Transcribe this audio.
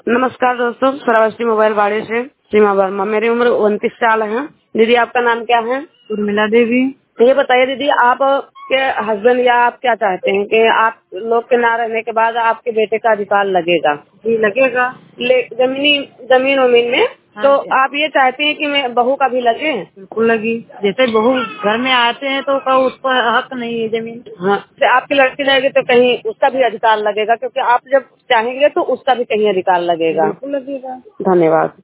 नमस्कार दोस्तों, श्रावस्ती मोबाइल बाड़े से सीमा वर्मा। मेरी उम्र 29 साल है। दीदी आपका नाम क्या है? उर्मिला देवी। तो ये बताइए दीदी, आप के हस्बैंड या आप क्या चाहते हैं कि आप लोग के ना रहने के बाद आपके बेटे का अधिकार लगेगा? जी लगेगा। जमीन उमीन में। हाँ तो जी, आप ये चाहती हैं कि मैं बहू का भी लगे? बिल्कुल लगी। जैसे बहू घर में आते हैं तो का उसको हक नहीं है जमीन। हाँ, तो आपकी लड़की रहेगी तो कहीं उसका भी अधिकार लगेगा, क्योंकि आप जब चाहेंगे तो उसका भी कहीं अधिकार लगेगा। बिल्कुल लगेगा। धन्यवाद।